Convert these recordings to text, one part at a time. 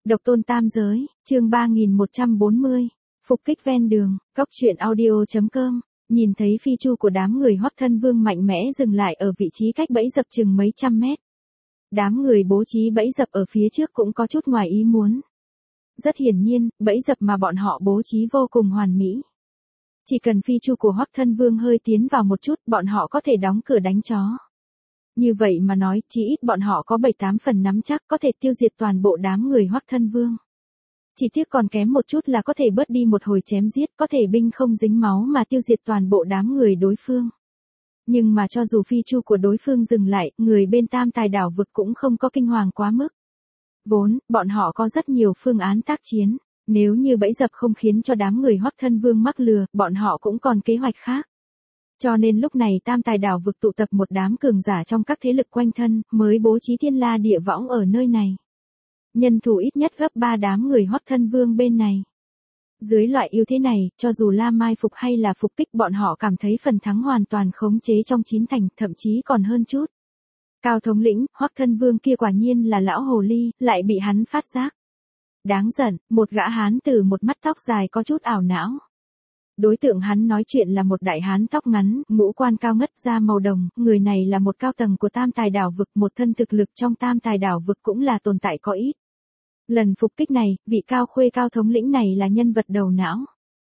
Độc tôn tam giới, chương 3140, phục kích ven đường, góc truyện audio.com, nhìn thấy phi chu của đám người Hoắc Thân Vương mạnh mẽ dừng lại ở vị trí cách bẫy dập chừng mấy trăm mét. Đám người bố trí bẫy dập ở phía trước cũng có chút ngoài ý muốn. Rất hiển nhiên, bẫy dập mà bọn họ bố trí vô cùng hoàn mỹ. Chỉ cần phi chu của Hoắc Thân Vương hơi tiến vào một chút, bọn họ có thể đóng cửa đánh chó. Như vậy mà nói, chỉ ít bọn họ có 7-8 phần nắm chắc có thể tiêu diệt toàn bộ đám người Hoắc Thân Vương. Chỉ tiếc còn kém một chút là có thể bớt đi một hồi chém giết, có thể binh không dính máu mà tiêu diệt toàn bộ đám người đối phương. Nhưng mà cho dù phi chu của đối phương dừng lại, người bên Tam Tài đảo vực cũng không có kinh hoàng quá mức. Vốn, bọn họ có rất nhiều phương án tác chiến. Nếu như bẫy dập không khiến cho đám người Hoắc Thân Vương mắc lừa, bọn họ cũng còn kế hoạch khác. Cho nên lúc này Tam Tài đảo vực tụ tập một đám cường giả trong các thế lực quanh thân, mới bố trí thiên la địa võng ở nơi này. Nhân thủ ít nhất gấp 3 đám người Hoắc Thân Vương bên này. Dưới loại ưu thế này, cho dù là mai phục hay là phục kích bọn họ cảm thấy phần thắng hoàn toàn khống chế trong 9 thành, thậm chí còn hơn chút. Cao thống lĩnh, Hoắc Thân Vương kia quả nhiên là lão hồ ly, lại bị hắn phát giác. Đáng giận, một gã hán tử một mắt tóc dài có chút ảo não. Đối tượng hắn nói chuyện là một đại hán tóc ngắn, ngũ quan cao ngất da màu đồng, người này là một cao tầng của Tam Tài đảo vực, một thân thực lực trong Tam Tài đảo vực cũng là tồn tại có ít. Lần phục kích này, vị Cao Khuê cao thống lĩnh này là nhân vật đầu não.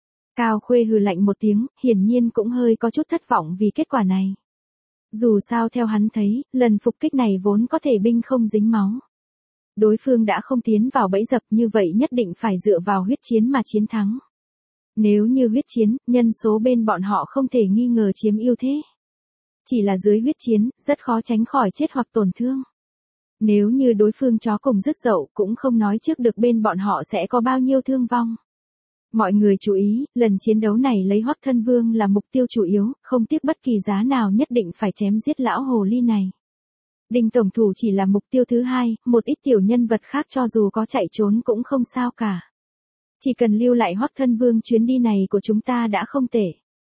Cao Khuê hừ lạnh một tiếng, hiển nhiên cũng hơi có chút thất vọng vì kết quả này. Dù sao theo hắn thấy, lần phục kích này vốn có thể binh không dính máu. Đối phương đã không tiến vào bẫy dập, như vậy nhất định phải dựa vào huyết chiến mà chiến thắng. Nếu như huyết chiến, nhân số bên bọn họ không thể nghi ngờ chiếm ưu thế. Chỉ là dưới huyết chiến, rất khó tránh khỏi chết hoặc tổn thương. Nếu như đối phương chó cùng rứt dậu, cũng không nói trước được bên bọn họ sẽ có bao nhiêu thương vong. Mọi người chú ý, lần chiến đấu này lấy Hoắc Thân Vương là mục tiêu chủ yếu, không tiếc bất kỳ giá nào nhất định phải chém giết lão hồ ly này. Đinh tổng thủ chỉ là mục tiêu thứ hai, một ít tiểu nhân vật khác cho dù có chạy trốn cũng không sao cả. Chỉ cần lưu lại Hoắc Thân Vương, chuyến đi này của chúng ta đã không tệ.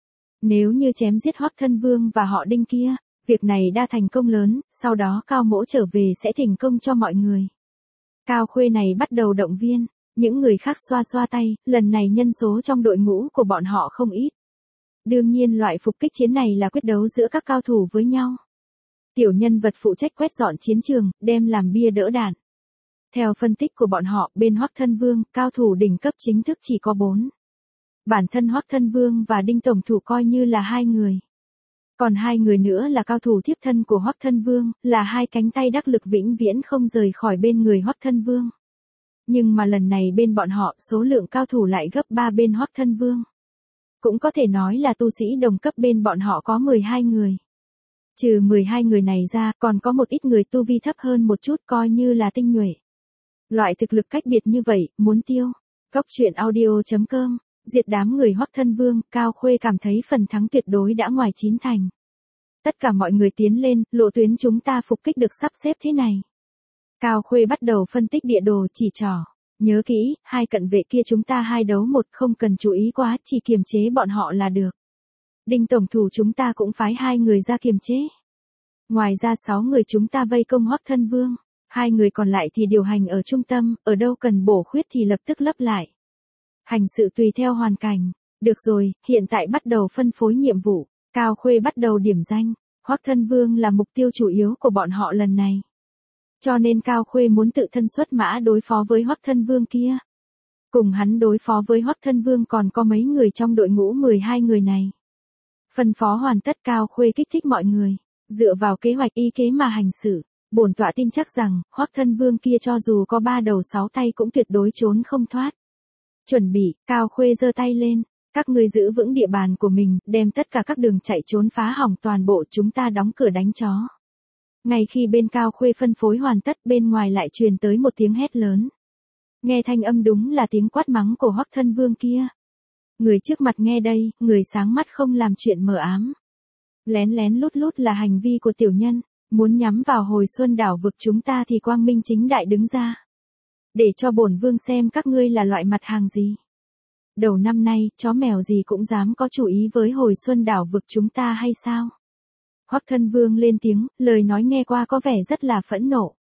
Nếu như chém giết Hoắc Thân Vương và họ Đinh kia, việc này đã thành công lớn, sau đó Cao Mỗ trở về sẽ thành công cho mọi người. Cao Khuê này bắt đầu động viên, những người khác xoa xoa tay, lần này nhân số trong đội ngũ của bọn họ không ít. Đương nhiên loại phục kích chiến này là quyết đấu giữa các cao thủ với nhau. Tiểu nhân vật phụ trách quét dọn chiến trường, đem làm bia đỡ đạn. Theo phân tích của bọn họ, bên Hoắc Thân Vương, cao thủ đỉnh cấp chính thức chỉ có 4. Bản thân Hoắc Thân Vương và Đinh tổng thủ coi như là 2 người. Còn 2 người nữa là cao thủ thiếp thân của Hoắc Thân Vương, là 2 cánh tay đắc lực vĩnh viễn không rời khỏi bên người Hoắc Thân Vương. Nhưng mà lần này bên bọn họ, số lượng cao thủ lại gấp 3 bên Hoắc Thân Vương. Cũng có thể nói là tu sĩ đồng cấp bên bọn họ có 12 người. Trừ 12 người này ra, còn có một ít người tu vi thấp hơn một chút coi như là tinh nhuệ. Loại thực lực cách biệt như vậy, muốn tiêu. Góc truyện audio.com, diệt đám người Hoắc Thân Vương, Cao Khuê cảm thấy phần thắng tuyệt đối đã ngoài 9 thành. Tất cả mọi người tiến lên, lộ tuyến chúng ta phục kích được sắp xếp thế này. Cao Khuê bắt đầu phân tích địa đồ, chỉ trỏ. Nhớ kỹ, 2 cận vệ kia chúng ta 2 đấu 1, không cần chú ý quá, chỉ kiềm chế bọn họ là được. Đinh tổng thủ chúng ta cũng phái 2 người ra kiềm chế. Ngoài ra 6 người chúng ta vây công Hoắc Thân Vương. 2 người còn lại thì điều hành ở trung tâm, ở đâu cần bổ khuyết thì lập tức lấp lại. Hành sự tùy theo hoàn cảnh. Được rồi, hiện tại bắt đầu phân phối nhiệm vụ. Cao Khuê bắt đầu điểm danh. Hoắc Thân Vương là mục tiêu chủ yếu của bọn họ lần này. Cho nên Cao Khuê muốn tự thân xuất mã đối phó với Hoắc Thân Vương kia. Cùng hắn đối phó với Hoắc Thân Vương còn có mấy người trong đội ngũ 12 người này. Phân phó hoàn tất, Cao Khuê kích thích mọi người. Dựa vào kế hoạch y kế mà hành xử. Bổn tọa tin chắc rằng, Hoắc Thân Vương kia cho dù có 3 đầu 6 tay cũng tuyệt đối trốn không thoát. Chuẩn bị, Cao Khuê giơ tay lên. Các ngươi giữ vững địa bàn của mình, đem tất cả các đường chạy trốn phá hỏng toàn bộ, chúng ta đóng cửa đánh chó. Ngay khi bên Cao Khuê phân phối hoàn tất, bên ngoài lại truyền tới một tiếng hét lớn. Nghe thanh âm đúng là tiếng quát mắng của Hoắc Thân Vương kia. Người trước mặt nghe đây, người sáng mắt không làm chuyện mờ ám. Lén lén lút lút là hành vi của tiểu nhân. Muốn nhắm vào Hồi Xuân đảo vực chúng ta thì quang minh chính đại đứng ra. Để cho bổn vương xem các ngươi là loại mặt hàng gì. Đầu năm nay, chó mèo gì cũng dám có chủ ý với Hồi Xuân đảo vực chúng ta hay sao? Hoắc Thân Vương lên tiếng, lời nói nghe qua có vẻ rất là phẫn nộ.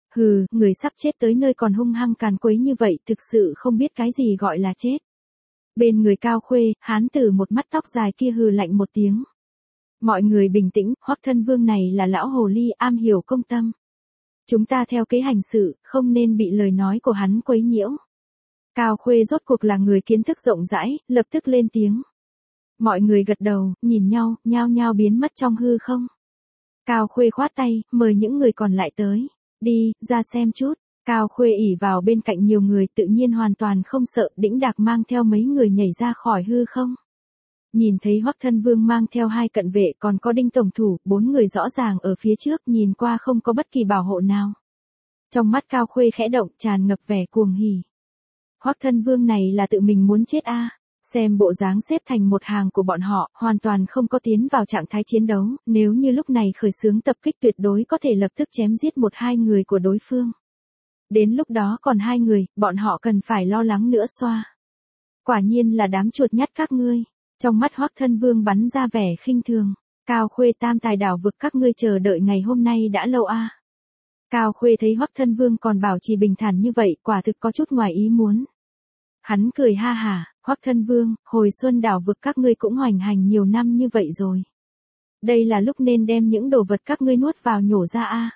Hừ, người sắp chết tới nơi còn hung hăng càn quấy như vậy thực sự không biết cái gì gọi là chết. Bên người Cao Khuê, hán tử một mắt tóc dài kia hừ lạnh một tiếng. Mọi người bình tĩnh, Hoắc Thân Vương này là lão hồ ly am hiểu công tâm. Chúng ta theo kế hành sự, không nên bị lời nói của hắn quấy nhiễu. Cao Khuê rốt cuộc là người kiến thức rộng rãi, lập tức lên tiếng. Mọi người gật đầu, nhìn nhau, nhao nhao biến mất trong hư không. Cao Khuê khoát tay, mời những người còn lại tới. Đi, ra xem chút. Cao Khuê ỉ vào bên cạnh nhiều người tự nhiên hoàn toàn không sợ, đĩnh đạc mang theo mấy người nhảy ra khỏi hư không. Nhìn thấy Hoắc Thân Vương mang theo 2 cận vệ còn có Đinh tổng thủ, 4 người rõ ràng ở phía trước nhìn qua không có bất kỳ bảo hộ nào. Trong mắt Cao Khuê khẽ động tràn ngập vẻ cuồng hỉ. Hoắc Thân Vương này là tự mình muốn chết a. Xem bộ dáng xếp thành một hàng của bọn họ, hoàn toàn không có tiến vào trạng thái chiến đấu, nếu như lúc này khởi xướng tập kích tuyệt đối có thể lập tức chém giết 1-2 người của đối phương. Đến lúc đó còn 2 người, bọn họ cần phải lo lắng nữa xoa. Quả nhiên là đám chuột nhắt các ngươi. Trong mắt Hoắc Thân Vương bắn ra vẻ khinh thường. Cao Khuê tam tài đảo vực các ngươi chờ đợi ngày hôm nay đã lâu a. Cao Khuê thấy Hoắc Thân Vương còn bảo trì bình thản như vậy, quả thực có chút ngoài ý muốn. Hắn cười ha hả, Hoắc Thân Vương, hồi xuân đảo vực các ngươi cũng hoành hành nhiều năm như vậy rồi. Đây là lúc nên đem những đồ vật các ngươi nuốt vào nhổ ra a.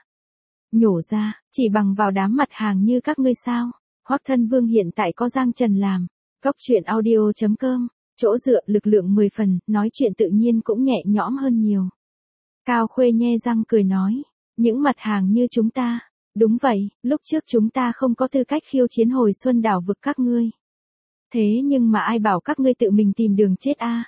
Nhổ ra, chỉ bằng vào đám mặt hàng như các ngươi sao? Hoắc Thân Vương hiện tại có Giang Trần làm. Cốc.audio.com, chỗ dựa lực lượng 10 phần, nói chuyện tự nhiên cũng nhẹ nhõm hơn nhiều. Cao Khuê nhe răng cười nói, những mặt hàng như chúng ta. Đúng vậy, lúc trước chúng ta không có tư cách khiêu chiến hồi xuân đảo vực các ngươi. Thế nhưng mà ai bảo các ngươi tự mình tìm đường chết a?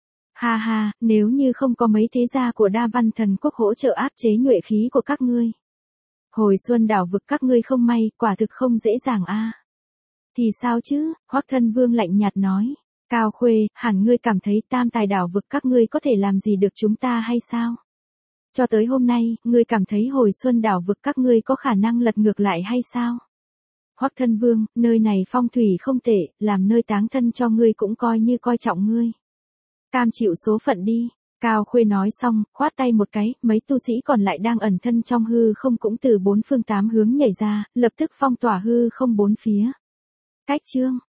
Ha ha, nếu như không có mấy thế gia của Đa Văn Thần Quốc hỗ trợ áp chế nhuệ khí của các ngươi. Hồi xuân đảo vực các ngươi không may, quả thực không dễ dàng a. Thì sao chứ, Hoắc Thân Vương lạnh nhạt nói. Cao Khuê, hẳn ngươi cảm thấy tam tài đảo vực các ngươi có thể làm gì được chúng ta hay sao? Cho tới hôm nay, ngươi cảm thấy hồi xuân đảo vực các ngươi có khả năng lật ngược lại hay sao? Hoắc Thân Vương, nơi này phong thủy không tệ, làm nơi táng thân cho ngươi cũng coi như coi trọng ngươi. Cam chịu số phận đi. Cao Khuê nói xong, khoát tay một cái, mấy tu sĩ còn lại đang ẩn thân trong hư không cũng từ 4 phương 8 hướng nhảy ra, lập tức phong tỏa hư không 4 phía. Cách chương